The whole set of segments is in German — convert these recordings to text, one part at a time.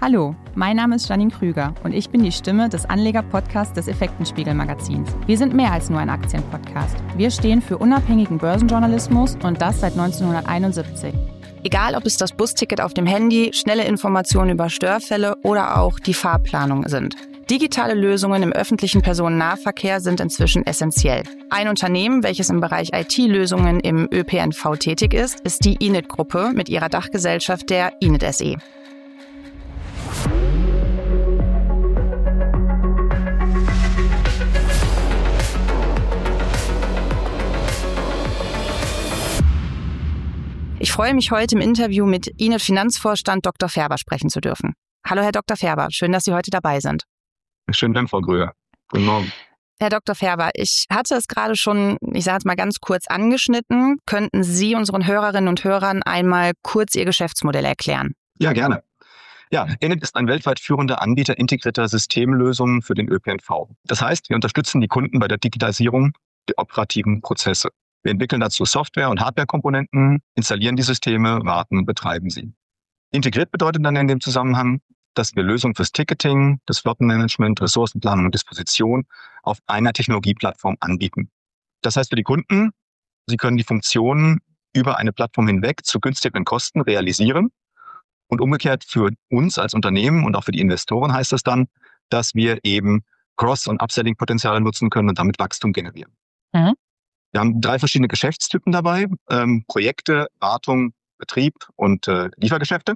Hallo, mein Name ist Janine Krüger und ich bin die Stimme des Anleger-Podcasts des Effektenspiegel-Magazins. Wir sind mehr als nur ein Aktienpodcast. Wir stehen für unabhängigen Börsenjournalismus und das seit 1971. Egal, ob es das Busticket auf dem Handy, schnelle Informationen über Störfälle oder auch die Fahrplanung sind. Digitale Lösungen im öffentlichen Personennahverkehr sind inzwischen essentiell. Ein Unternehmen, welches im Bereich IT-Lösungen im ÖPNV tätig ist die INIT-Gruppe mit ihrer Dachgesellschaft der INIT SE. Ich freue mich heute im Interview mit INIT-Finanzvorstand Dr. Färber sprechen zu dürfen. Hallo Herr Dr. Färber, schön, dass Sie heute dabei sind. Schönen Dank, Frau Krüger. Guten Morgen. Herr Dr. Färber, ich hatte es gerade schon, ich sage es mal ganz kurz angeschnitten. Könnten Sie unseren Hörerinnen und Hörern einmal kurz Ihr Geschäftsmodell erklären? Ja, gerne. Ja, INIT ist ein weltweit führender Anbieter integrierter Systemlösungen für den ÖPNV. Das heißt, wir unterstützen die Kunden bei der Digitalisierung der operativen Prozesse. Wir entwickeln dazu Software- und Hardwarekomponenten, installieren die Systeme, warten und betreiben sie. Integriert bedeutet dann in dem Zusammenhang, dass wir Lösungen fürs Ticketing, das Flottenmanagement, Ressourcenplanung und Disposition auf einer Technologieplattform anbieten. Das heißt für die Kunden, sie können die Funktionen über eine Plattform hinweg zu günstigeren Kosten realisieren. Und umgekehrt für uns als Unternehmen und auch für die Investoren heißt das dann, dass wir eben Cross- und Upselling-Potenziale nutzen können und damit Wachstum generieren. Mhm. Wir haben 3 verschiedene Geschäftstypen dabei, Projekte, Wartung, Betrieb und Liefergeschäfte.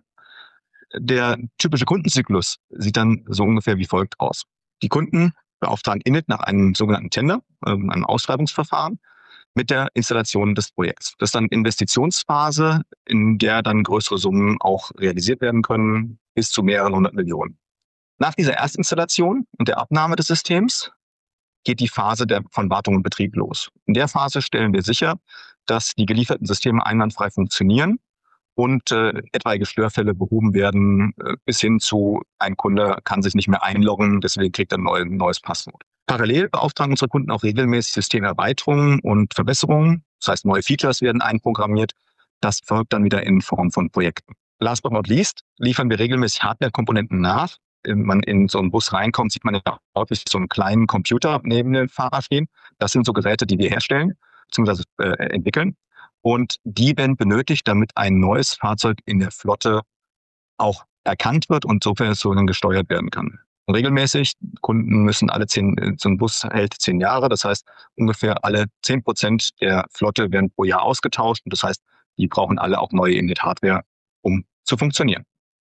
Der typische Kundenzyklus sieht dann so ungefähr wie folgt aus. Die Kunden beauftragen INIT nach einem sogenannten Tender, einem Ausschreibungsverfahren, mit der Installation des Projekts. Das ist dann Investitionsphase, in der dann größere Summen auch realisiert werden können, bis zu mehreren 100 Millionen. Nach dieser Erstinstallation und der Abnahme des Systems geht die Phase von Wartung und Betrieb los. In der Phase stellen wir sicher, dass die gelieferten Systeme einwandfrei funktionieren und etwaige Störfälle behoben werden, bis hin zu, ein Kunde kann sich nicht mehr einloggen, deswegen kriegt er ein neues Passwort. Parallel beauftragen unsere Kunden auch regelmäßig Systemerweiterungen und Verbesserungen. Das heißt, neue Features werden einprogrammiert. Das folgt dann wieder in Form von Projekten. Last but not least liefern wir regelmäßig Hardware-Komponenten nach. Wenn man in so einen Bus reinkommt, sieht man ja häufig so einen kleinen Computer neben dem Fahrer stehen. Das sind so Geräte, die wir herstellen bzw. Entwickeln. Und die werden benötigt, damit ein neues Fahrzeug in der Flotte auch erkannt wird und sofern gesteuert werden kann. Und regelmäßig, Kunden müssen so ein Bus hält 10 Jahre, das heißt ungefähr alle 10% der Flotte werden pro Jahr ausgetauscht. Und das heißt, die brauchen alle auch neue INIT-Hardware, um zu funktionieren.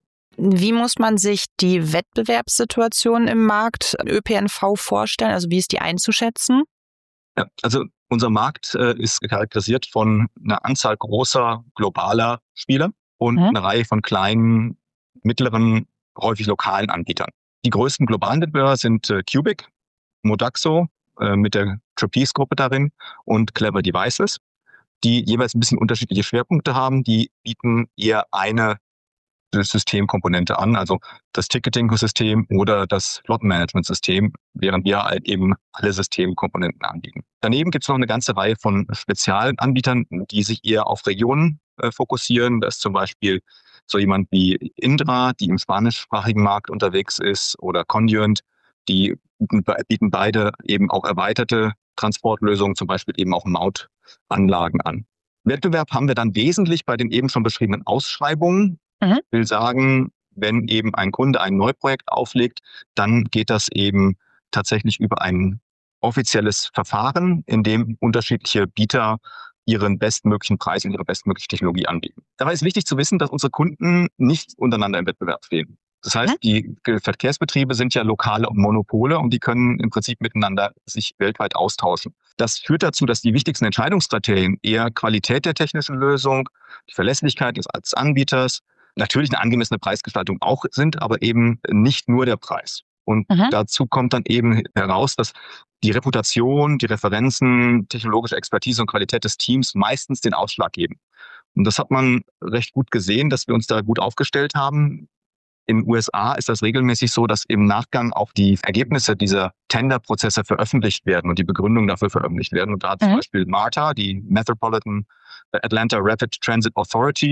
Wie muss man sich die Wettbewerbssituation im Markt ÖPNV vorstellen? Also wie ist die einzuschätzen? Ja, also unser Markt ist charakterisiert von einer Anzahl großer globaler Spieler und einer Reihe von kleinen, mittleren, häufig lokalen Anbietern. Die größten globalen Wettbewerber sind Cubic, Modaxo mit der Trapeze-Gruppe darin und Clever Devices, die jeweils ein bisschen unterschiedliche Schwerpunkte haben. Die bieten eher eine Systemkomponente an, also das Ticketing-System oder das Flottenmanagement-System, während wir halt eben alle Systemkomponenten anbieten. Daneben gibt es noch eine ganze Reihe von Spezialanbietern, die sich eher auf Regionen fokussieren. Das ist zum Beispiel so jemand wie Indra, die im spanischsprachigen Markt unterwegs ist, oder Conduent, die bieten beide eben auch erweiterte Transportlösungen, zum Beispiel eben auch Mautanlagen an. Wettbewerb haben wir dann wesentlich bei den eben schon beschriebenen Ausschreibungen. Ich will sagen, wenn eben ein Kunde ein Neuprojekt auflegt, dann geht das eben tatsächlich über ein offizielles Verfahren, in dem unterschiedliche Bieter ihren bestmöglichen Preis und ihre bestmögliche Technologie anbieten. Dabei ist wichtig zu wissen, dass unsere Kunden nicht untereinander im Wettbewerb stehen. Das heißt, die Verkehrsbetriebe sind ja lokale Monopole und die können im Prinzip miteinander sich weltweit austauschen. Das führt dazu, dass die wichtigsten Entscheidungskriterien eher Qualität der technischen Lösung, die Verlässlichkeit des Anbieters, natürlich eine angemessene Preisgestaltung auch sind, aber eben nicht nur der Preis. Und dazu kommt dann eben heraus, dass die Reputation, die Referenzen, technologische Expertise und Qualität des Teams meistens den Ausschlag geben. Und das hat man recht gut gesehen, dass wir uns da gut aufgestellt haben. In den USA ist das regelmäßig so, dass im Nachgang auch die Ergebnisse dieser Tenderprozesse veröffentlicht werden und die Begründungen dafür veröffentlicht werden. Und da hat zum Beispiel MARTA, die Metropolitan Atlanta Rapid Transit Authority,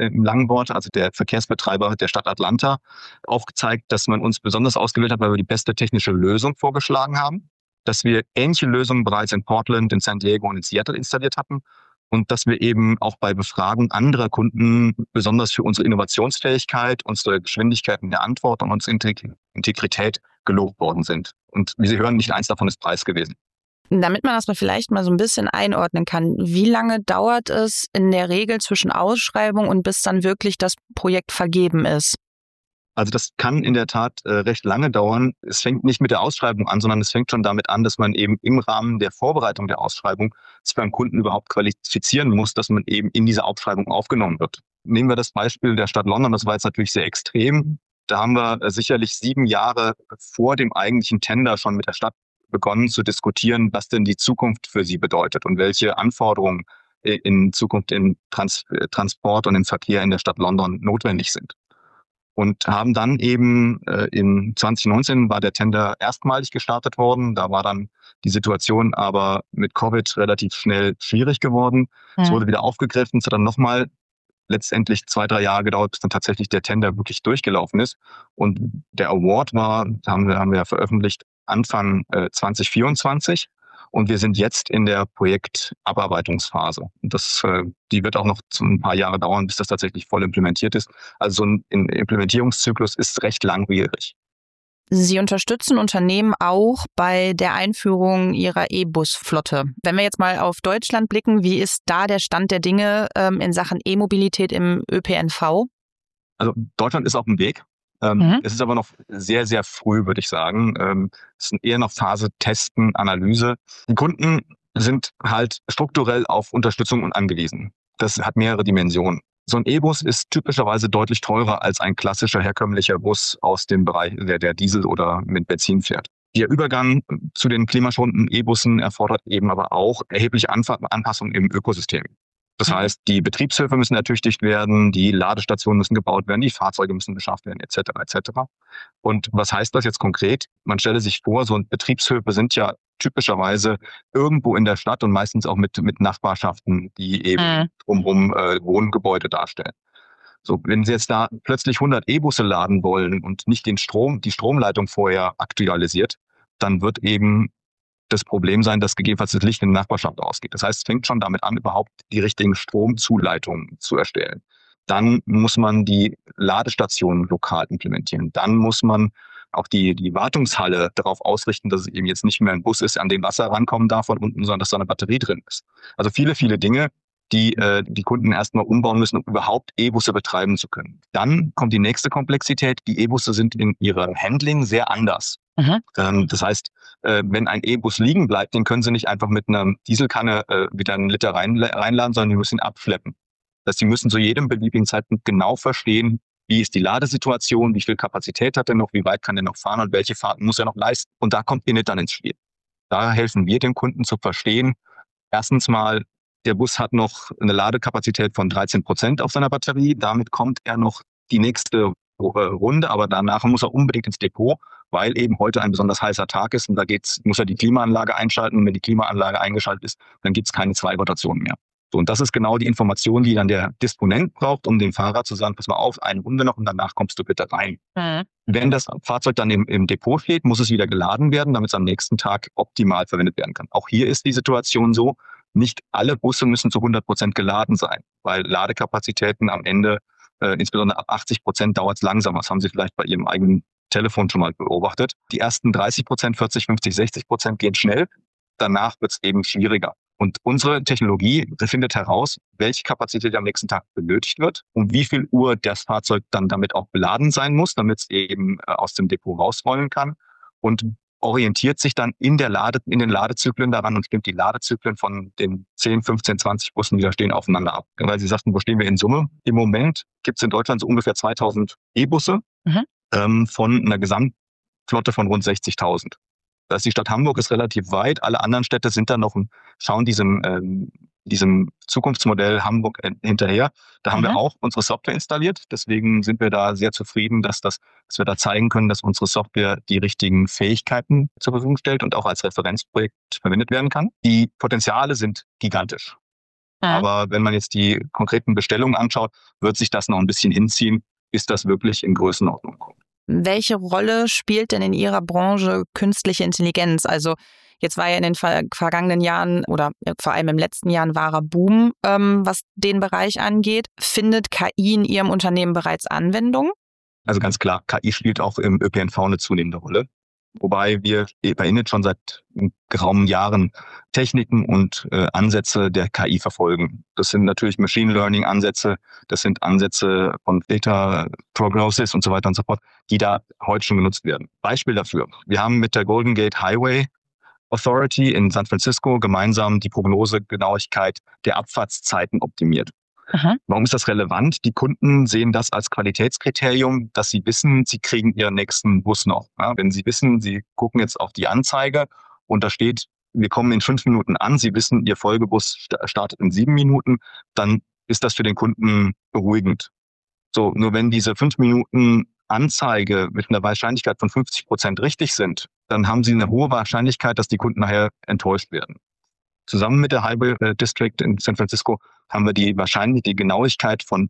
im Langwort, also der Verkehrsbetreiber der Stadt Atlanta, aufgezeigt, dass man uns besonders ausgewählt hat, weil wir die beste technische Lösung vorgeschlagen haben, dass wir ähnliche Lösungen bereits in Portland, in San Diego und in Seattle installiert hatten und dass wir eben auch bei Befragung anderer Kunden besonders für unsere Innovationsfähigkeit, unsere Geschwindigkeit in der Antwort und unsere Integrität gelobt worden sind. Und wie Sie hören, nicht eins davon ist Preis gewesen. Damit man das mal vielleicht mal so ein bisschen einordnen kann, wie lange dauert es in der Regel zwischen Ausschreibung und bis dann wirklich das Projekt vergeben ist? Also das kann in der Tat recht lange dauern. Es fängt nicht mit der Ausschreibung an, sondern es fängt schon damit an, dass man eben im Rahmen der Vorbereitung der Ausschreibung sich beim Kunden überhaupt qualifizieren muss, dass man eben in diese Ausschreibung aufgenommen wird. Nehmen wir das Beispiel der Stadt London, das war jetzt natürlich sehr extrem. Da haben wir sicherlich 7 Jahre vor dem eigentlichen Tender schon mit der Stadt begonnen zu diskutieren, was denn die Zukunft für sie bedeutet und welche Anforderungen in Zukunft im Transport und im Verkehr in der Stadt London notwendig sind. Und haben dann eben in 2019 war der Tender erstmalig gestartet worden. Da war dann die Situation aber mit Covid relativ schnell schwierig geworden. Es wurde wieder aufgegriffen. Es hat dann nochmal letztendlich 2-3 Jahre gedauert, bis dann tatsächlich der Tender wirklich durchgelaufen ist. Und der Award war, haben wir veröffentlicht, Anfang 2024. Und wir sind jetzt in der Projektabarbeitungsphase. Und die wird auch noch ein paar Jahre dauern, bis das tatsächlich voll implementiert ist. Also so ein Implementierungszyklus ist recht langwierig. Sie unterstützen Unternehmen auch bei der Einführung ihrer E-Bus-Flotte. Wenn wir jetzt mal auf Deutschland blicken, wie ist da der Stand der Dinge in Sachen E-Mobilität im ÖPNV? Also Deutschland ist auf dem Weg. Es ist aber noch sehr, sehr früh, würde ich sagen. Es ist eher noch Phase Testen, Analyse. Die Kunden sind halt strukturell auf Unterstützung angewiesen. Das hat mehrere Dimensionen. So ein E-Bus ist typischerweise deutlich teurer als ein klassischer herkömmlicher Bus aus dem Bereich, der Diesel oder mit Benzin fährt. Der Übergang zu den klimaschonenden E-Bussen erfordert eben aber auch erhebliche Anpassungen im Ökosystem. Das heißt, die Betriebshöfe müssen ertüchtigt werden, die Ladestationen müssen gebaut werden, die Fahrzeuge müssen beschafft werden, etc. etc. Und was heißt das jetzt konkret? Man stelle sich vor, so Betriebshöfe sind ja typischerweise irgendwo in der Stadt und meistens auch mit Nachbarschaften, die eben drumherum Wohngebäude darstellen. So, wenn Sie jetzt da plötzlich 100 E-Busse laden wollen und nicht die Stromleitung vorher aktualisiert, dann wird eben das Problem sein, dass gegebenenfalls das Licht in der Nachbarschaft ausgeht. Das heißt, es fängt schon damit an, überhaupt die richtigen Stromzuleitungen zu erstellen. Dann muss man die Ladestationen lokal implementieren. Dann muss man auch die Wartungshalle darauf ausrichten, dass es eben jetzt nicht mehr ein Bus ist, an den Wasser rankommen darf von unten, sondern dass da eine Batterie drin ist. Also viele, viele Dinge, die die Kunden erstmal umbauen müssen, um überhaupt E-Busse betreiben zu können. Dann kommt die nächste Komplexität. Die E-Busse sind in ihrem Handling sehr anders. Das heißt, wenn ein E-Bus liegen bleibt, den können Sie nicht einfach mit einer Dieselkanne wieder einen Liter reinladen, sondern die müssen ihn abschleppen. Das heißt, Sie müssen zu jedem beliebigen Zeitpunkt genau verstehen, wie ist die Ladesituation, wie viel Kapazität hat er noch, wie weit kann er noch fahren und welche Fahrten muss er noch leisten. Und da kommt Init dann ins Spiel. Da helfen wir dem Kunden zu verstehen, erstens mal, der Bus hat noch eine Ladekapazität von 13% auf seiner Batterie. Damit kommt er noch die nächste Runde, aber danach muss er unbedingt ins Depot, weil eben heute ein besonders heißer Tag ist und da muss er die Klimaanlage einschalten und wenn die Klimaanlage eingeschaltet ist, dann gibt es keine 2 Rotationen mehr. So, und das ist genau die Information, die dann der Disponent braucht, um dem Fahrer zu sagen, pass mal auf, eine Runde noch und danach kommst du bitte rein. Wenn das Fahrzeug dann im Depot steht, muss es wieder geladen werden, damit es am nächsten Tag optimal verwendet werden kann. Auch hier ist die Situation so, nicht alle Busse müssen zu 100% geladen sein, weil Ladekapazitäten am Ende, insbesondere ab 80%, dauert es langsamer. Das haben Sie vielleicht bei Ihrem eigenen Telefon schon mal beobachtet. Die ersten 30%, 40, 50, 60% gehen schnell. Danach wird es eben schwieriger. Und unsere Technologie findet heraus, welche Kapazität am nächsten Tag benötigt wird, um wie viel Uhr das Fahrzeug dann damit auch beladen sein muss, damit es eben aus dem Depot rausrollen kann und orientiert sich dann in den Ladezyklen daran und stimmt die Ladezyklen von den 10, 15, 20 Bussen, die da stehen, aufeinander ab. Weil Sie sagten, wo stehen wir in Summe? Im Moment gibt es in Deutschland so ungefähr 2000 E-Busse von einer Gesamtflotte von rund 60.000. Das heißt, die Stadt Hamburg ist relativ weit. Alle anderen Städte sind dann noch schauen diesem Zukunftsmodell Hamburg hinterher. Da haben wir auch unsere Software installiert. Deswegen sind wir da sehr zufrieden, dass wir da zeigen können, dass unsere Software die richtigen Fähigkeiten zur Verfügung stellt und auch als Referenzprojekt verwendet werden kann. Die Potenziale sind gigantisch. Aber wenn man jetzt die konkreten Bestellungen anschaut, wird sich das noch ein bisschen hinziehen, bis das wirklich in Größenordnung kommt. Welche Rolle spielt denn in Ihrer Branche künstliche Intelligenz? Also jetzt war ja in den vergangenen Jahren oder vor allem im letzten Jahr ein wahrer Boom, was den Bereich angeht. Findet KI in Ihrem Unternehmen bereits Anwendung? Also ganz klar, KI spielt auch im ÖPNV eine zunehmende Rolle. Wobei wir bei Init schon seit geraumen Jahren Techniken und Ansätze der KI verfolgen. Das sind natürlich Machine Learning Ansätze, das sind Ansätze von Data Prognosis und so weiter und so fort, die da heute schon genutzt werden. Beispiel dafür. Wir haben mit der Golden Gate Highway Authority in San Francisco gemeinsam die Prognosegenauigkeit der Abfahrtszeiten optimiert. Aha. Warum ist das relevant? Die Kunden sehen das als Qualitätskriterium, dass sie wissen, sie kriegen ihren nächsten Bus noch. Ja, wenn sie wissen, sie gucken jetzt auf die Anzeige und da steht, wir kommen in 5 Minuten an, sie wissen, ihr Folgebus startet in 7 Minuten, dann ist das für den Kunden beruhigend. So, nur wenn diese 5 Minuten Anzeige mit einer Wahrscheinlichkeit von 50% richtig sind, dann haben sie eine hohe Wahrscheinlichkeit, dass die Kunden nachher enttäuscht werden. Zusammen mit der Highway District in San Francisco haben wir die Genauigkeit von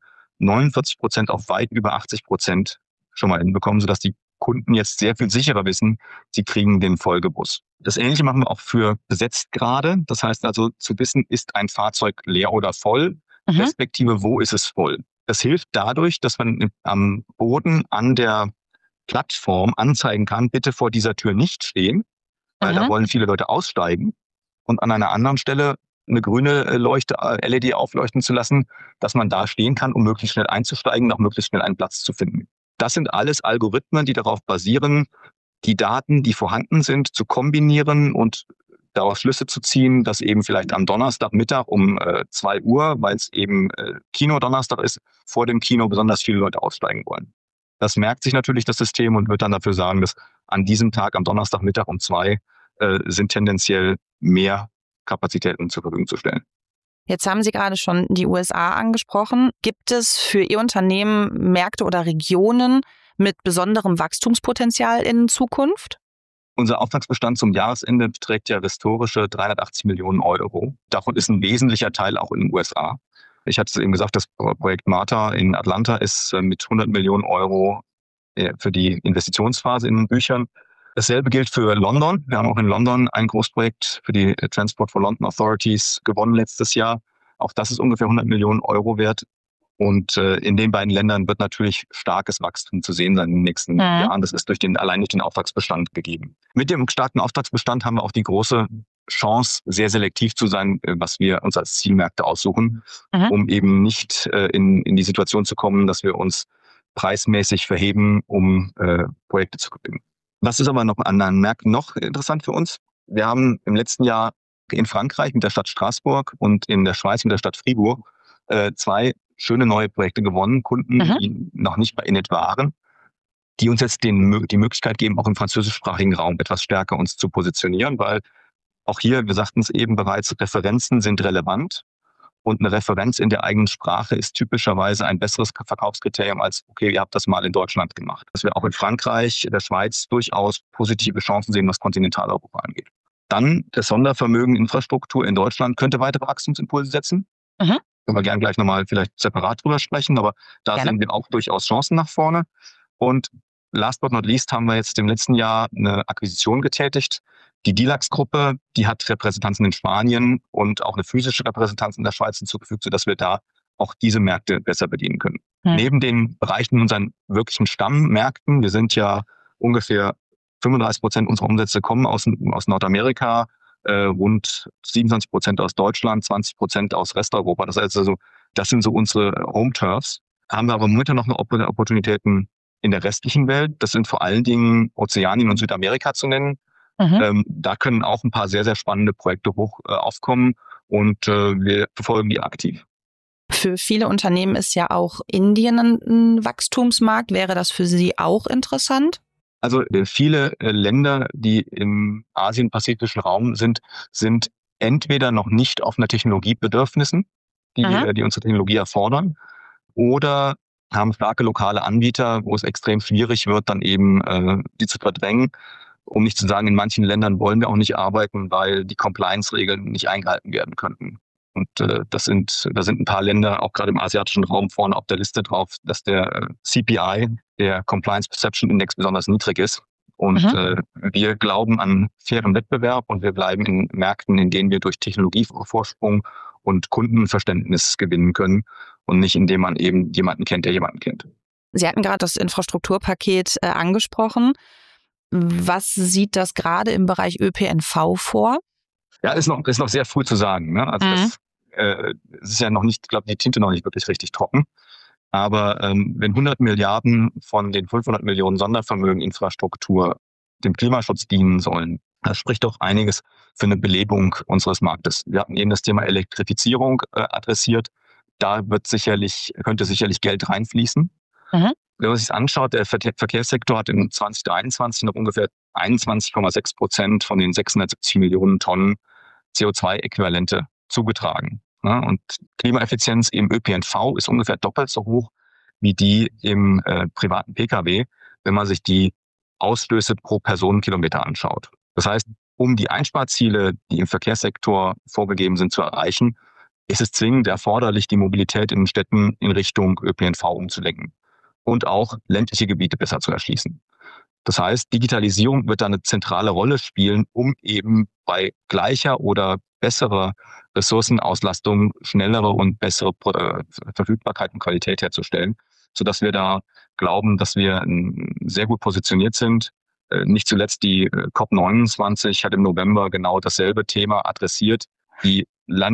49% auf weit über 80% schon mal hinbekommen, sodass die Kunden jetzt sehr viel sicherer wissen, sie kriegen den Folgebus. Das Ähnliche machen wir auch für Besetztgrade. Das heißt also zu wissen, ist ein Fahrzeug leer oder voll, respektive wo ist es voll. Das hilft dadurch, dass man am Boden an der Plattform anzeigen kann, bitte vor dieser Tür nicht stehen, weil da wollen viele Leute aussteigen. Und an einer anderen Stelle eine grüne Leuchte, LED aufleuchten zu lassen, dass man da stehen kann, um möglichst schnell einzusteigen und auch möglichst schnell einen Platz zu finden. Das sind alles Algorithmen, die darauf basieren, die Daten, die vorhanden sind, zu kombinieren und daraus Schlüsse zu ziehen, dass eben vielleicht am Donnerstagmittag um 2 Uhr, weil es eben Kino-Donnerstag ist, vor dem Kino besonders viele Leute aussteigen wollen. Das merkt sich natürlich das System und wird dann dafür sagen, dass an diesem Tag am Donnerstagmittag um 2 sind tendenziell mehr Kapazitäten zur Verfügung zu stellen. Jetzt haben Sie gerade schon die USA angesprochen. Gibt es für Ihr Unternehmen Märkte oder Regionen mit besonderem Wachstumspotenzial in Zukunft? Unser Auftragsbestand zum Jahresende beträgt ja historische 380 Millionen Euro. Davon ist ein wesentlicher Teil auch in den USA. Ich hatte es eben gesagt, das Projekt Marta in Atlanta ist mit 100 Millionen Euro für die Investitionsphase in den Büchern. Dasselbe gilt für London. Wir haben auch in London ein Großprojekt für die Transport for London Authorities gewonnen letztes Jahr. Auch das ist ungefähr 100 Millionen Euro wert. Und in den beiden Ländern wird natürlich starkes Wachstum zu sehen sein in den nächsten Jahren. Das ist allein durch den Auftragsbestand gegeben. Mit dem starken Auftragsbestand haben wir auch die große Chance, sehr selektiv zu sein, was wir uns als Zielmärkte aussuchen, um eben nicht in die Situation zu kommen, dass wir uns preismäßig verheben, um Projekte zu gewinnen. Was ist aber noch an anderen Märkten noch interessant für uns? Wir haben im letzten Jahr in Frankreich mit der Stadt Straßburg und in der Schweiz mit der Stadt Fribourg 2 schöne neue Projekte gewonnen, Kunden, die noch nicht bei Init waren, die uns jetzt die Möglichkeit geben, auch im französischsprachigen Raum etwas stärker uns zu positionieren, weil auch hier, wir sagten es eben bereits, Referenzen sind relevant. Und eine Referenz in der eigenen Sprache ist typischerweise ein besseres Verkaufskriterium als, okay, ihr habt das mal in Deutschland gemacht. Dass wir auch in Frankreich, der Schweiz durchaus positive Chancen sehen, was Kontinentaleuropa angeht. Dann das Sondervermögen Infrastruktur in Deutschland könnte weitere Wachstumsimpulse setzen. Können wir gerne gleich nochmal vielleicht separat drüber sprechen, aber da sehen wir auch durchaus Chancen nach vorne. Und last but not least haben wir jetzt im letzten Jahr eine Akquisition getätigt. Die Dilax-Gruppe, die hat Repräsentanzen in Spanien und auch eine physische Repräsentanz in der Schweiz hinzugefügt, sodass wir da auch diese Märkte besser bedienen können. Neben den Bereichen unseren wirklichen Stammmärkten, wir sind ja ungefähr 35% unserer Umsätze kommen aus Nordamerika, rund 27% aus Deutschland, 20% aus Resteuropa. Das heißt also, das sind so unsere Home-Turfs. Haben wir aber momentan noch Opportunitäten in der restlichen Welt. Das sind vor allen Dingen Ozeanien und Südamerika zu nennen. Da können auch ein paar sehr, sehr spannende Projekte aufkommen und wir verfolgen die aktiv. Für viele Unternehmen ist ja auch Indien ein Wachstumsmarkt. Wäre das für Sie auch interessant? Also viele Länder, die im Asien-pazifischen Raum sind entweder noch nicht auf einer Technologiebedürfnissen, die unsere Technologie erfordern, oder haben starke lokale Anbieter, wo es extrem schwierig wird, dann eben die zu verdrängen. Um nicht zu sagen, in manchen Ländern wollen wir auch nicht arbeiten, weil die Compliance-Regeln nicht eingehalten werden könnten. Und da sind ein paar Länder, auch gerade im asiatischen Raum, vorne auf der Liste drauf, dass der CPI, der Compliance Perception Index, besonders niedrig ist. Und wir glauben an fairen Wettbewerb und wir bleiben in Märkten, in denen wir durch Technologievorsprung und Kundenverständnis gewinnen können und nicht, indem man eben jemanden kennt, der jemanden kennt. Sie hatten gerade das Infrastrukturpaket angesprochen. Was sieht das gerade im Bereich ÖPNV vor? Ja, ist noch sehr früh zu sagen. Ne? Also das ist ja noch nicht, ich glaube, die Tinte noch nicht wirklich richtig trocken. Aber wenn 100 Milliarden von den 500 Millionen Sondervermögen Infrastruktur dem Klimaschutz dienen sollen, das spricht doch einiges für eine Belebung unseres Marktes. Wir hatten eben das Thema Elektrifizierung adressiert. Da könnte sicherlich Geld reinfließen. Wenn man sich anschaut, der Verkehrssektor hat in 2023 noch ungefähr 21,6% von den 670 Millionen Tonnen CO2-Äquivalente zugetragen. Und Klimaeffizienz im ÖPNV ist ungefähr doppelt so hoch wie die im privaten Pkw, wenn man sich die Ausstöße pro Personenkilometer anschaut. Das heißt, um die Einsparziele, die im Verkehrssektor vorgegeben sind, zu erreichen, ist es zwingend erforderlich, die Mobilität in den Städten in Richtung ÖPNV umzulenken und auch ländliche Gebiete besser zu erschließen. Das heißt, Digitalisierung wird da eine zentrale Rolle spielen, um eben bei gleicher oder besserer Ressourcenauslastung schnellere und bessere Verfügbarkeit und Qualität herzustellen, sodass wir da glauben, dass wir sehr gut positioniert sind. Nicht zuletzt die COP29 hat im November genau dasselbe Thema adressiert. Die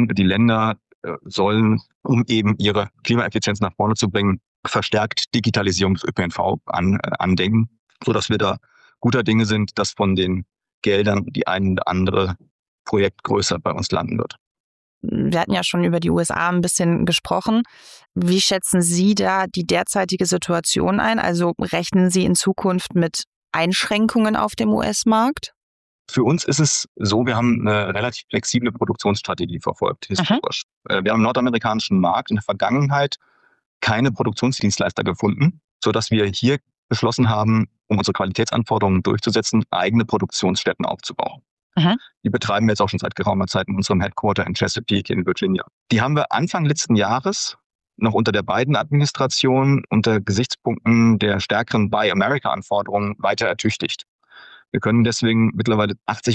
Länder sollen, um eben ihre Klimaeffizienz nach vorne zu bringen, verstärkt Digitalisierung des ÖPNV andenken, sodass wir da guter Dinge sind, dass von den Geldern die ein oder andere Projekt größer bei uns landen wird. Wir hatten ja schon über die USA ein bisschen gesprochen. Wie schätzen Sie da die derzeitige Situation ein? Also rechnen Sie in Zukunft mit Einschränkungen auf dem US-Markt? Für uns ist es so, wir haben eine relativ flexible Produktionsstrategie verfolgt, historisch. Wir haben im nordamerikanischen Markt in der Vergangenheit keine Produktionsdienstleister gefunden, sodass wir hier beschlossen haben, um unsere Qualitätsanforderungen durchzusetzen, eigene Produktionsstätten aufzubauen. Die betreiben wir jetzt auch schon seit geraumer Zeit in unserem Headquarter in Chesapeake in Virginia. Die haben wir Anfang letzten Jahres noch unter der Biden-Administration unter Gesichtspunkten der stärkeren Buy America-Anforderungen weiter ertüchtigt. Wir können deswegen mittlerweile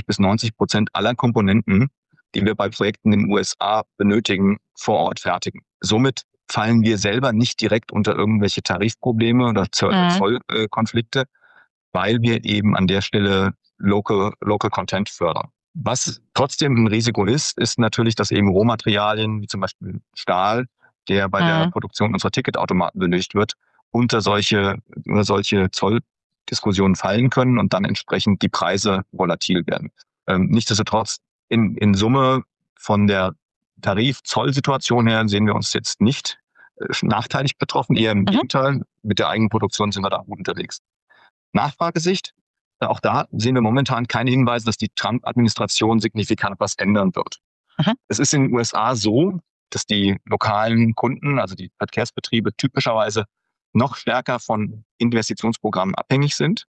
80-90% aller Komponenten, die wir bei Projekten in den USA benötigen, vor Ort fertigen. Somit fallen wir selber nicht direkt unter irgendwelche Tarifprobleme oder Zollkonflikte, weil wir eben an der Stelle Local Content fördern. Was trotzdem ein Risiko ist natürlich, dass eben Rohmaterialien, wie zum Beispiel Stahl, der bei der Produktion unserer Ticketautomaten benötigt wird, unter solche Zolldiskussionen fallen können und dann entsprechend die Preise volatil werden. Nichtsdestotrotz, in Summe von der Tarif-Zoll-Situation her sehen wir uns jetzt nicht nachteilig betroffen, eher im Gegenteil. Mit der eigenen Produktion sind wir da gut unterwegs. Nachfragesicht, auch da sehen wir momentan keine Hinweise, dass die Trump-Administration signifikant was ändern wird. Es ist in den USA so, dass die lokalen Kunden, also die Verkehrsbetriebe, typischerweise noch stärker von Investitionsprogrammen abhängig sind,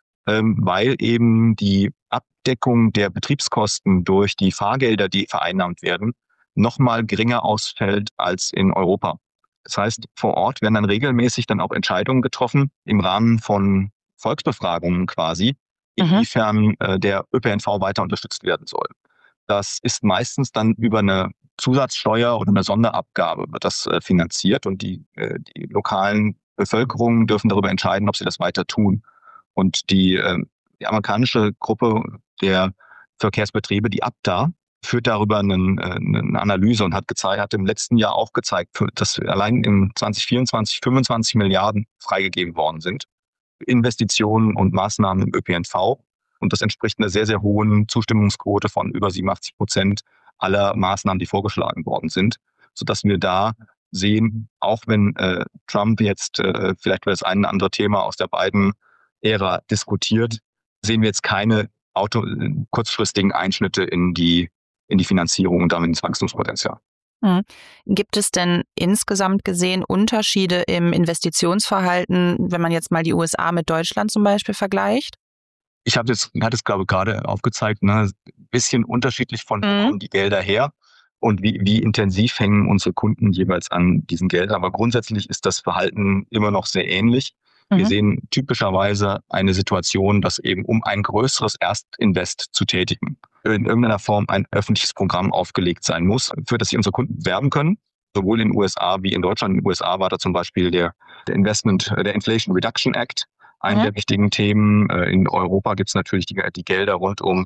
weil eben die Abdeckung der Betriebskosten durch die Fahrgelder, die vereinnahmt werden, nochmal geringer ausfällt als in Europa. Das heißt, vor Ort werden dann regelmäßig dann auch Entscheidungen getroffen im Rahmen von Volksbefragungen quasi, inwiefern der ÖPNV weiter unterstützt werden soll. Das ist meistens dann über eine Zusatzsteuer oder eine Sonderabgabe wird das finanziert und die lokalen Bevölkerungen dürfen darüber entscheiden, ob sie das weiter tun. Und die amerikanische Gruppe der Verkehrsbetriebe, die APTA, führt darüber eine Analyse und hat im letzten Jahr auch gezeigt, dass allein im 2024 25 Milliarden freigegeben worden sind. Investitionen und Maßnahmen im ÖPNV. Und das entspricht einer sehr, sehr hohen Zustimmungsquote von über 87% aller Maßnahmen, die vorgeschlagen worden sind, sodass wir da sehen, auch wenn Trump jetzt vielleicht das ein oder andere Thema aus der Biden-Ära diskutiert, sehen wir jetzt keine kurzfristigen Einschnitte in die Finanzierung und damit ins Wachstumspotenzial. Gibt es denn insgesamt gesehen Unterschiede im Investitionsverhalten, wenn man jetzt mal die USA mit Deutschland zum Beispiel vergleicht? Ich hatte es, glaube ich, gerade aufgezeigt, ein bisschen unterschiedlich von wo kommen die Gelder her. und wie intensiv hängen unsere Kunden jeweils an diesen Geldern. Aber grundsätzlich ist das Verhalten immer noch sehr ähnlich. Wir sehen typischerweise eine Situation, dass eben um ein größeres Erstinvest zu tätigen, in irgendeiner Form ein öffentliches Programm aufgelegt sein muss, für das sich unsere Kunden werben können, sowohl in den USA wie in Deutschland. In den USA war da zum Beispiel der Inflation Reduction Act, eine der wichtigen Themen. In Europa gibt es natürlich die Gelder rund um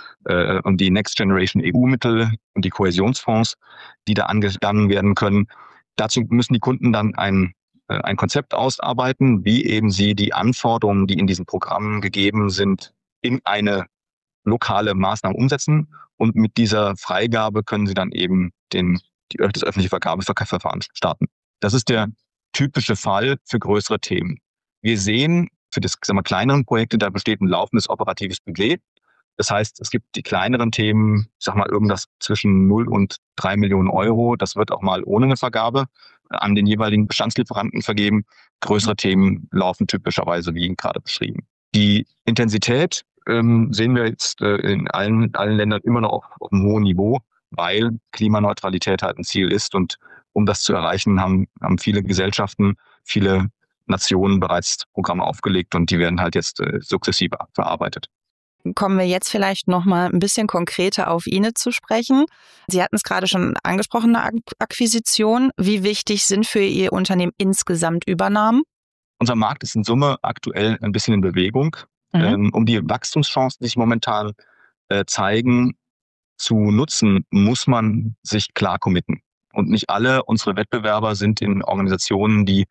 die Next Generation EU-Mittel und die Kohäsionsfonds, die da angegangen werden können. Dazu müssen die Kunden dann ein Konzept ausarbeiten, wie eben sie die Anforderungen, die in diesen Programmen gegeben sind, in eine lokale Maßnahme umsetzen. Und mit dieser Freigabe können sie dann eben das öffentliche Vergabeverfahren starten. Das ist der typische Fall für größere Themen. Wir sehen für das kleineren Projekte, da besteht ein laufendes operatives Budget. Das heißt, es gibt die kleineren Themen, irgendwas zwischen 0 und 3 Millionen Euro. Das wird auch mal ohne eine Vergabe an den jeweiligen Bestandslieferanten vergeben. Größere Themen laufen typischerweise wie gerade beschrieben. Die Intensität sehen wir jetzt in allen Ländern immer noch auf einem hohen Niveau, weil Klimaneutralität halt ein Ziel ist. Und um das zu erreichen, haben viele Gesellschaften, viele Nationen bereits Programme aufgelegt und die werden halt jetzt sukzessive verarbeitet. Kommen wir jetzt vielleicht noch mal ein bisschen konkreter auf Inet zu sprechen. Sie hatten es gerade schon angesprochen, eine Akquisition. Wie wichtig sind für Ihr Unternehmen insgesamt Übernahmen? Unser Markt ist in Summe aktuell ein bisschen in Bewegung. Um die Wachstumschancen, die sich momentan zeigen, zu nutzen, muss man sich klar committen. Und nicht alle unsere Wettbewerber sind in Organisationen, die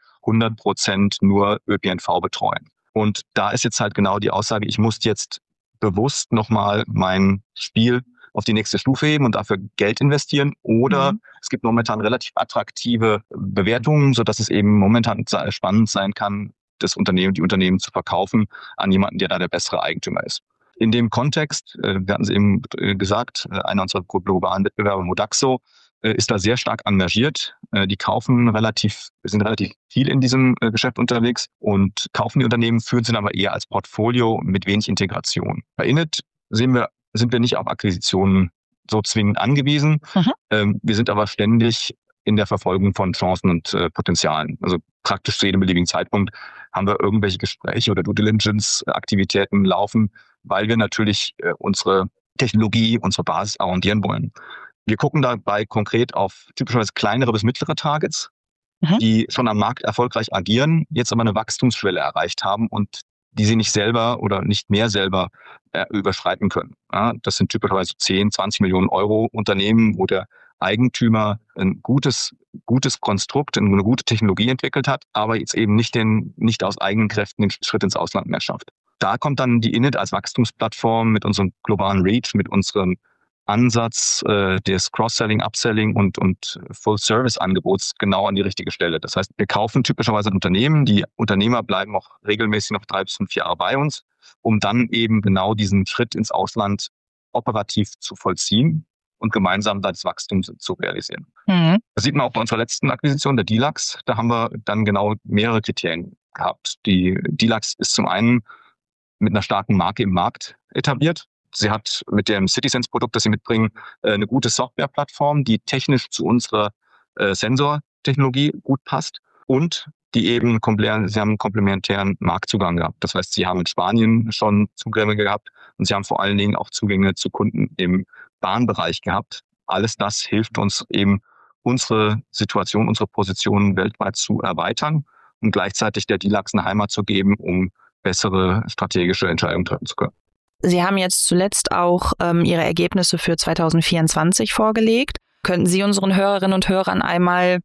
100% nur ÖPNV betreuen. Und da ist jetzt halt genau die Aussage, ich muss jetzt bewusst nochmal mein Spiel auf die nächste Stufe heben und dafür Geld investieren. Oder es gibt momentan relativ attraktive Bewertungen, sodass es eben momentan spannend sein kann, die Unternehmen zu verkaufen an jemanden, der da der bessere Eigentümer ist. In dem Kontext, wir hatten es eben gesagt, einer unserer globalen Wettbewerber, Modaxo, ist da sehr stark engagiert. Die sind relativ viel in diesem Geschäft unterwegs und kaufen die Unternehmen, führen sie aber eher als Portfolio mit wenig Integration. Bei Inet sind wir nicht auf Akquisitionen so zwingend angewiesen. Wir sind aber ständig in der Verfolgung von Chancen und Potenzialen. Also praktisch zu jedem beliebigen Zeitpunkt haben wir irgendwelche Gespräche oder Due Diligence-Aktivitäten laufen, weil wir natürlich unsere Technologie, unsere Basis arrondieren wollen. Wir gucken dabei konkret auf typischerweise kleinere bis mittlere Targets, die schon am Markt erfolgreich agieren, jetzt aber eine Wachstumsschwelle erreicht haben und die sie nicht selber oder nicht mehr selber überschreiten können. Ja, das sind typischerweise 10, 20 Millionen Euro Unternehmen, wo der Eigentümer ein gutes Konstrukt, eine gute Technologie entwickelt hat, aber jetzt eben nicht aus eigenen Kräften den Schritt ins Ausland mehr schafft. Da kommt dann die Inet als Wachstumsplattform mit unserem globalen Reach, mit unserem Ansatz des Cross-Selling, Upselling und Full-Service-Angebots genau an die richtige Stelle. Das heißt, wir kaufen typischerweise ein Unternehmen, die Unternehmer bleiben auch regelmäßig noch 3 bis 5 Jahre bei uns, um dann eben genau diesen Schritt ins Ausland operativ zu vollziehen und gemeinsam das Wachstum zu realisieren. Das sieht man auch bei unserer letzten Akquisition, der D-Lux. Da haben wir dann genau mehrere Kriterien gehabt. Die D-Lux ist zum einen mit einer starken Marke im Markt etabliert. Sie hat mit dem CitySense-Produkt, das sie mitbringen, eine gute Softwareplattform, die technisch zu unserer Sensortechnologie gut passt und die eben sie haben einen komplementären Marktzugang gehabt. Das heißt, sie haben in Spanien schon Zugänge gehabt und sie haben vor allen Dingen auch Zugänge zu Kunden im Bahnbereich gehabt. Alles das hilft uns eben, unsere Situation, unsere Position weltweit zu erweitern und gleichzeitig der D-Lux eine Heimat zu geben, um bessere strategische Entscheidungen treffen zu können. Sie haben jetzt zuletzt auch Ihre Ergebnisse für 2024 vorgelegt. Könnten Sie unseren Hörerinnen und Hörern einmal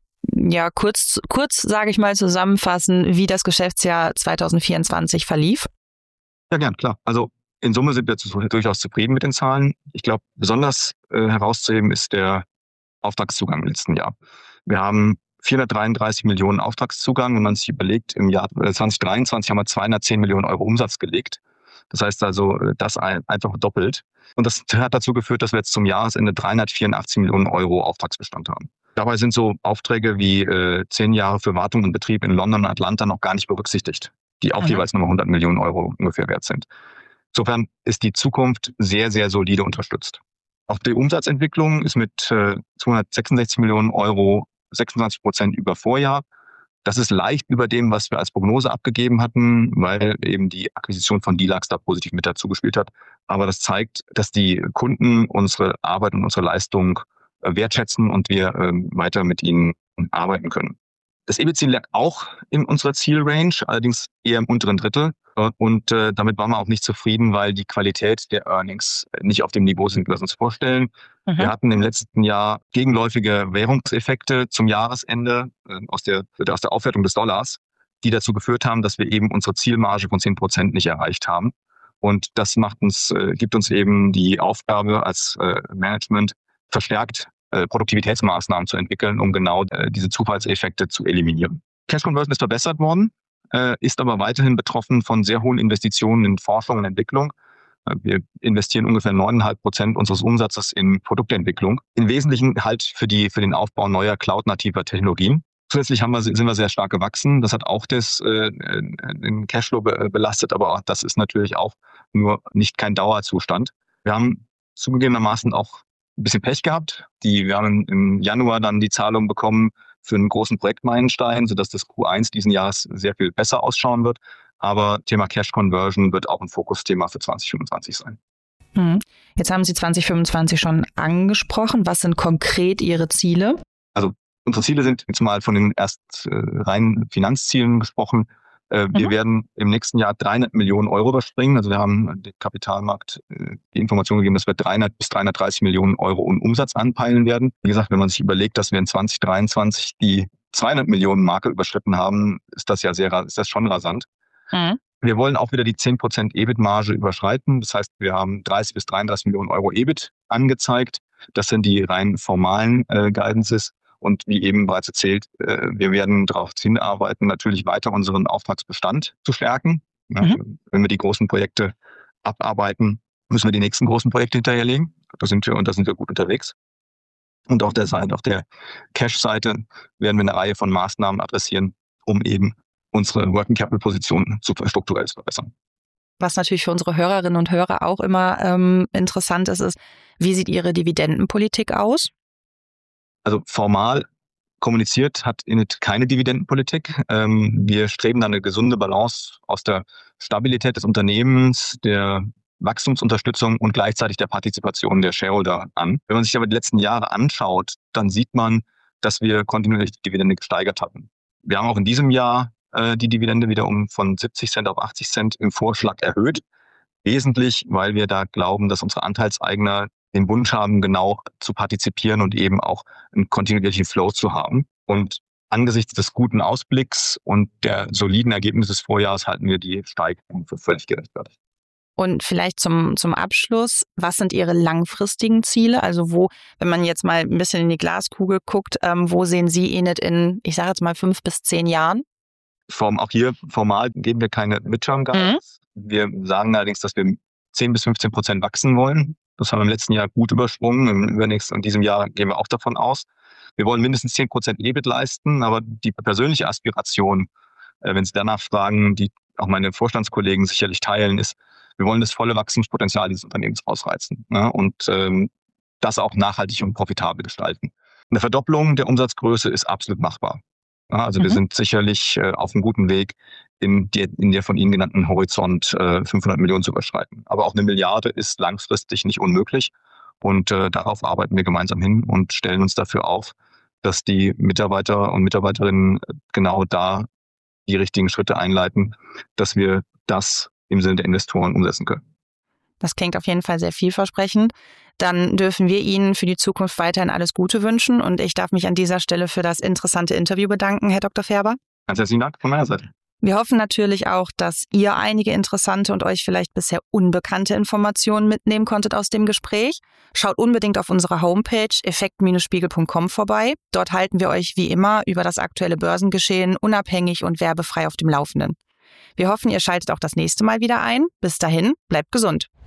kurz sage ich mal, zusammenfassen, wie das Geschäftsjahr 2024 verlief? Ja, gern, klar. Also in Summe sind wir durchaus zufrieden mit den Zahlen. Ich glaube, besonders herauszuheben ist der Auftragszugang im letzten Jahr. Wir haben 433 Millionen Auftragszugang. Wenn man sich überlegt, im Jahr 2023 haben wir 210 Millionen Euro Umsatz gelegt. Das heißt also, das einfach doppelt. Und das hat dazu geführt, dass wir jetzt zum Jahresende 384 Millionen Euro Auftragsbestand haben. Dabei sind so Aufträge wie 10 Jahre für Wartung und Betrieb in London und Atlanta noch gar nicht berücksichtigt, die auch jeweils nochmal 100 Millionen Euro ungefähr wert sind. Insofern ist die Zukunft sehr, sehr solide unterstützt. Auch die Umsatzentwicklung ist mit 266 Millionen Euro 26% über Vorjahr. Das ist leicht über dem, was wir als Prognose abgegeben hatten, weil eben die Akquisition von D-Lux da positiv mit dazu gespielt hat. Aber das zeigt, dass die Kunden unsere Arbeit und unsere Leistung wertschätzen und wir weiter mit ihnen arbeiten können. Das EBIT-Ziel lag auch in unserer Zielrange, allerdings eher im unteren Drittel. Und damit waren wir auch nicht zufrieden, weil die Qualität der Earnings nicht auf dem Niveau sind, wie wir es uns vorstellen. Wir hatten im letzten Jahr gegenläufige Währungseffekte zum Jahresende aus der Aufwertung des Dollars, die dazu geführt haben, dass wir eben unsere Zielmarge von 10% nicht erreicht haben. Und das gibt uns eben die Aufgabe als Management verstärkt Produktivitätsmaßnahmen zu entwickeln, um genau diese Zufallseffekte zu eliminieren. Cash Conversion ist verbessert worden, ist aber weiterhin betroffen von sehr hohen Investitionen in Forschung und Entwicklung. Wir investieren ungefähr 9,5% unseres Umsatzes in Produktentwicklung. Im Wesentlichen halt für den Aufbau neuer cloud-nativer Technologien. Zusätzlich sind wir sehr stark gewachsen. Das hat auch den Cashflow belastet, aber auch das ist natürlich auch kein Dauerzustand. Wir haben zugegebenermaßen auch ein bisschen Pech gehabt. Wir haben im Januar dann die Zahlung bekommen für einen großen Projektmeilenstein, sodass das Q1 diesen Jahres sehr viel besser ausschauen wird. Aber Thema Cash Conversion wird auch ein Fokusthema für 2025 sein. Jetzt haben Sie 2025 schon angesprochen. Was sind konkret Ihre Ziele? Also unsere Ziele sind jetzt mal von den reinen Finanzzielen gesprochen. Wir werden im nächsten Jahr 300 Millionen Euro überspringen. Also wir haben dem Kapitalmarkt die Information gegeben, dass wir 300 bis 330 Millionen Euro in Umsatz anpeilen werden. Wie gesagt, wenn man sich überlegt, dass wir in 2023 die 200 Millionen Marke überschritten haben, ist das schon rasant. Wir wollen auch wieder die 10% EBIT-Marge überschreiten. Das heißt, wir haben 30 bis 33 Millionen Euro EBIT angezeigt. Das sind die rein formalen Guidances. Und wie eben bereits erzählt, wir werden darauf hinarbeiten, natürlich weiter unseren Auftragsbestand zu stärken. Ja, wenn wir die großen Projekte abarbeiten, müssen wir die nächsten großen Projekte hinterherlegen. Da sind wir gut unterwegs. Und auf der Cash-Seite werden wir eine Reihe von Maßnahmen adressieren, um eben unsere Working Capital Position strukturell zu verbessern. Was natürlich für unsere Hörerinnen und Hörer auch immer interessant ist, wie sieht Ihre Dividendenpolitik aus? Also formal kommuniziert hat Init keine Dividendenpolitik. Wir streben da eine gesunde Balance aus der Stabilität des Unternehmens, der Wachstumsunterstützung und gleichzeitig der Partizipation der Shareholder an. Wenn man sich aber die letzten Jahre anschaut, dann sieht man, dass wir kontinuierlich die Dividende gesteigert hatten. Wir haben auch in diesem Jahr die Dividende wieder von 70 Cent auf 80 Cent im Vorschlag erhöht. Wesentlich, weil wir da glauben, dass unsere Anteilseigner den Wunsch haben, genau zu partizipieren und eben auch einen kontinuierlichen Flow zu haben. Und angesichts des guten Ausblicks und der soliden Ergebnisse des Vorjahres halten wir die Steigerung für völlig gerechtfertigt. Und vielleicht zum Abschluss, was sind Ihre langfristigen Ziele? Also wenn man jetzt mal ein bisschen in die Glaskugel guckt, wo sehen Sie Init in, ich sage jetzt mal 5 bis 10 Jahren? Auch hier formal geben wir keine Midterm-Guidance. Wir sagen allerdings, dass wir 10 bis 15% wachsen wollen. Das haben wir im letzten Jahr gut übersprungen. Im übernächsten und diesem Jahr gehen wir auch davon aus. Wir wollen mindestens 10% EBIT leisten, aber die persönliche Aspiration, wenn Sie danach fragen, die auch meine Vorstandskollegen sicherlich teilen, ist, wir wollen das volle Wachstumspotenzial dieses Unternehmens ausreizen, ne? Und das auch nachhaltig und profitabel gestalten. Eine Verdopplung der Umsatzgröße ist absolut machbar. Ja, also wir sind sicherlich auf einem guten Weg, in der von Ihnen genannten Horizont 500 Millionen zu überschreiten. Aber auch 1 Milliarde ist langfristig nicht unmöglich. Und darauf arbeiten wir gemeinsam hin und stellen uns dafür auf, dass die Mitarbeiter und Mitarbeiterinnen genau da die richtigen Schritte einleiten, dass wir das im Sinne der Investoren umsetzen können. Das klingt auf jeden Fall sehr vielversprechend. Dann dürfen wir Ihnen für die Zukunft weiterhin alles Gute wünschen. Und ich darf mich an dieser Stelle für das interessante Interview bedanken, Herr Dr. Färber. Ganz herzlichen Dank von meiner Seite. Wir hoffen natürlich auch, dass ihr einige interessante und euch vielleicht bisher unbekannte Informationen mitnehmen konntet aus dem Gespräch. Schaut unbedingt auf unserer Homepage effekt-spiegel.com vorbei. Dort halten wir euch wie immer über das aktuelle Börsengeschehen unabhängig und werbefrei auf dem Laufenden. Wir hoffen, ihr schaltet auch das nächste Mal wieder ein. Bis dahin, bleibt gesund.